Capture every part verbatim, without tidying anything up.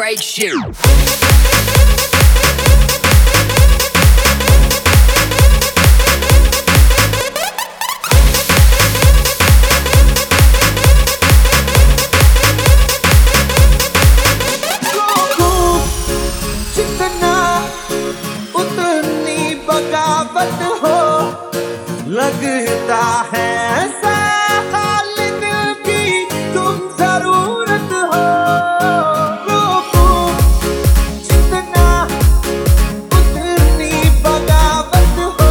break shit. जितना उतनी बगावत हो, लगता है ऐसा हाल दिल की तुम जरूरत हो। रोको जितना उतनी बगावत हो,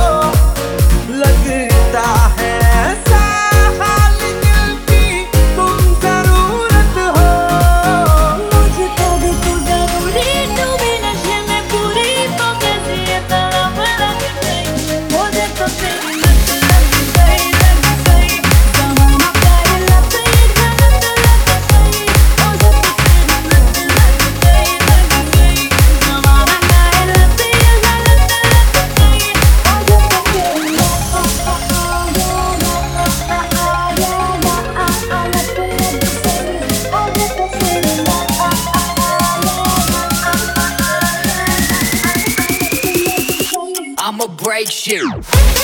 लगता है ऐसा हाल दिल की तुम जरूरत हो। मुझको भी तू जरूरी, तू भी नशे में पूरी, तो कैसे ये तरफ लग गई, मुझे तो तेरी लत लग गई, लग गई, जमाना प्यारी लत, ये गलत लत सही, मुझे तो तेरी लत लग गई, लग गई, जमाना प्यारी लत, ये गलत लत सही, मुझे तो तेरी लत I'ma break shit.